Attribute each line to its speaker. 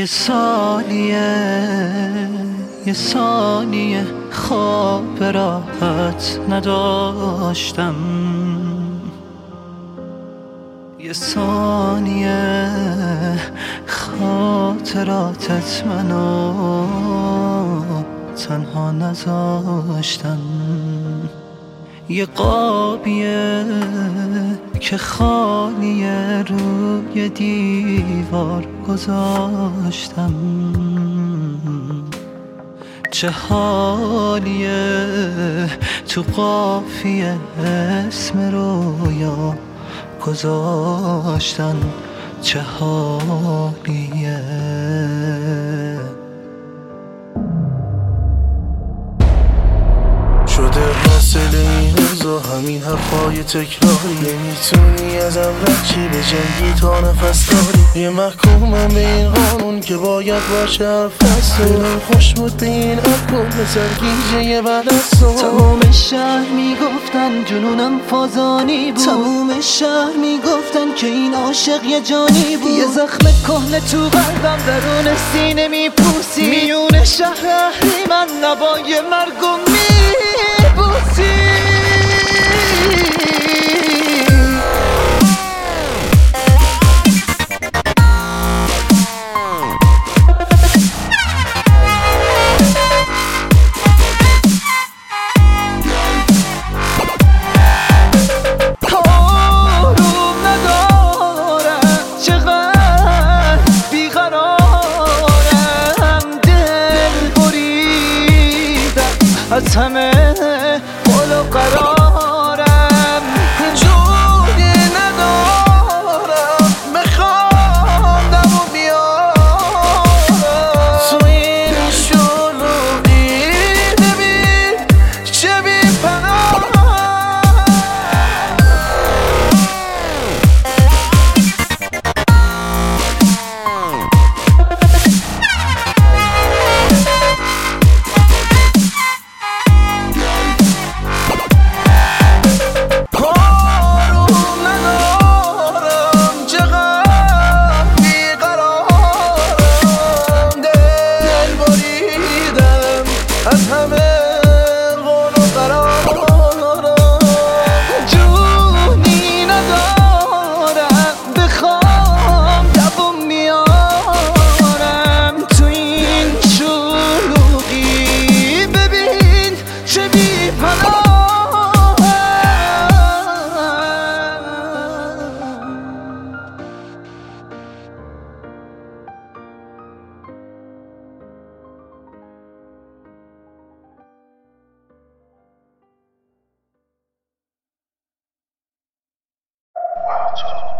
Speaker 1: یه ثانیه خواب راحت نداشتم، یه ثانیه خاطراتت منو تنها نذاشتن. یه قابیه که خالیه روی دیوار گذاشتم، چه حالیه تو قافیه اسم رویا گذاشتن، چه حالیه.
Speaker 2: شده حاصل این روزا همین حرفای تکراری، نمیتونی ازم رد چی به جنگی تا نفس داری. یه محکومم به این قانون که باید باشه حرف دلم خوش بود به این الکل به سرگیجه بعد از تو.
Speaker 1: تموم شهر میگفتن جنونم فازانی بود، تموم شهر میگفتن که این عاشق یه جانی بود. یه زخم کهنه تو قلبم درون سینه میپوسی، میون شهر اهریمن نوای مرگو میبوسی. از همه قول و قرارم
Speaker 2: جوری ندارم، بخوام دم و بیارم تو این شلوغی. ببین چه بی پناه از همه قول و قرارم.
Speaker 1: جونی ندارم بخوام دبو میارم تو این شلوغی. ببین چه بی پناه.
Speaker 2: Wow.